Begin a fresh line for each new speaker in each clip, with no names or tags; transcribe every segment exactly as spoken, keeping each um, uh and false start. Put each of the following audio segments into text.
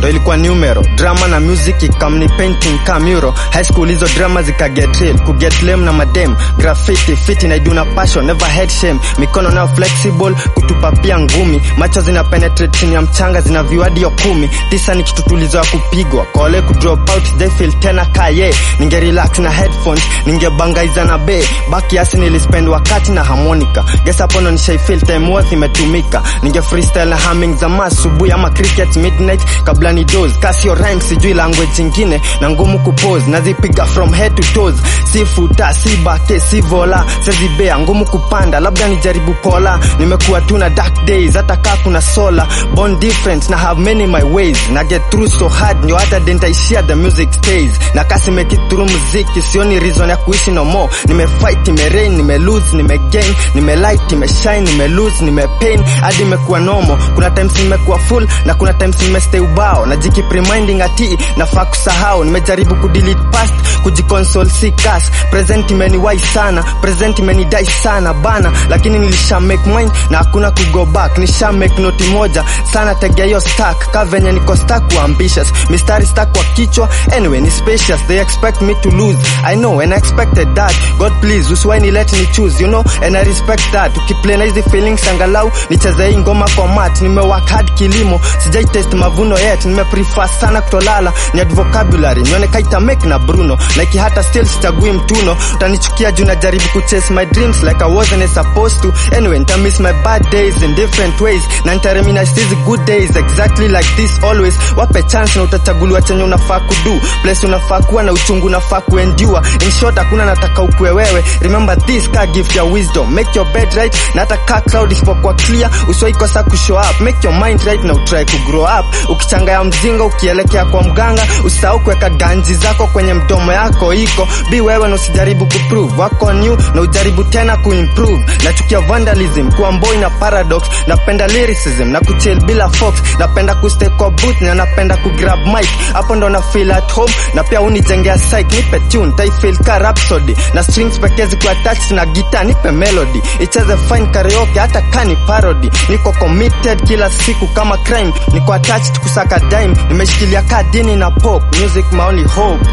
ndo ilikuwa numero. Drama na music ikamni painting kamuro. High school hizo drama zika get real, ku get lame na madem. Graffiti fit na iduna passion, never had shame. Mikono nao flexible, kutupa pia ngumi. Macho zina penetrate chini ya mchanga, zina viwadi yo kumi. Tisa ni kitu tulizo ya kupigwa, kole ku drop out, they feel tena kaye. Ninge relax na headphones, ninge bangaiza na bay. Baki asi nilispend wakati na harmonica. Guess hapo ndo nishai feel time worth imetumika. Ninge freestyle na humming za masubuhi ama cricket midnight kabla ni doze. Kasi yo rhyme sijui language ingine na ngumu kupose. Nazipiga from head to toes. Si futa, si bake, si vola. Sezi bea, ngumu kupanda, labda nijaribu pola. Nimekuwa tu na dark days, hata kaa kuna sola. Born different, na have many my ways. Na get through so hard, nyo hata dentaishia the music stays. Na kasi make it through muziki, sioni reason ya kuishi no more. Nime fight, nime rain, nime lose, nime gain. Nime light, nime shine, nime lose, nime pain. Hadi imekuwa normal, kuna times nimekuwa full, na kuna times nime stay ubao. Na jiki reminding ati, nafaa kusahau. Nimejaribu kudelete past, kujikonsole si kas. Present imeniwai sana, present imenidai sana bana. Lakini nilisha make mine, na hakuna kugo back. Nisha make noti moja, sana tegea yo stack. Ka venye niko stack wa ambitious, mistari stack wa kichwa. Anyway, ni spacious, they expect me to lose. I know, and I expected that. God please, usiwai ni let me choose, you know, and I respect that. Ukiplay na hizi feelings angalau, nicheze hii ngoma kwa mat. Nime work hard kilimo, sijai test mavuno yet. Nime prefer sana kutolala, ni ad vocabulary. Nione kaita make na Bruno, like hata still sitagui mtuno. Utanichukia juu najaribu kuchase my dreams like I wasn't supposed to. Anyway, nita miss my bad days in different ways. Na nitareminise these good days exactly like this always. Wape chance na utachaguliwa chenye unafaa kudu. Place unafaa kuwa na uchungu unafaa kuendure. In short, hakuna nataka ukue wewe. Remember this ka gift ya wisdom. Make your bed right, na hata ka cloud isipokuwa clear. Usiwai kosa kushow up. Make your mind right na utry to grow up. Ukichanga ya mzinga ukielekea kwa mganga, usisahau kuweka ganji zako kwenye mdomo yako iko. Be wewe na usijaribu kuprove. Work on you na ujaribu tena kuimprove. Nachukia vandalism, kuwa boy na paradox. Napenda lyricism na kuchill bila fox. Napenda kustay kwa booth na napenda kugrab mic. Hapo ndo na feel at home, na pia unijengea psych. Nipe tune, tai feel ka rhapsody. Na strings pekezi kwa touch na guitar, nipe melody. Icheze fine karaoke hata kani parody. Niko committed kila siku kama crime. Niko attached kusaka dime. Nimeshikilia ka dini na pop. Music my only hope.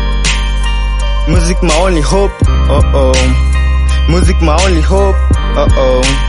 Music my only hope. Uh oh. Music my only hope. Uh oh.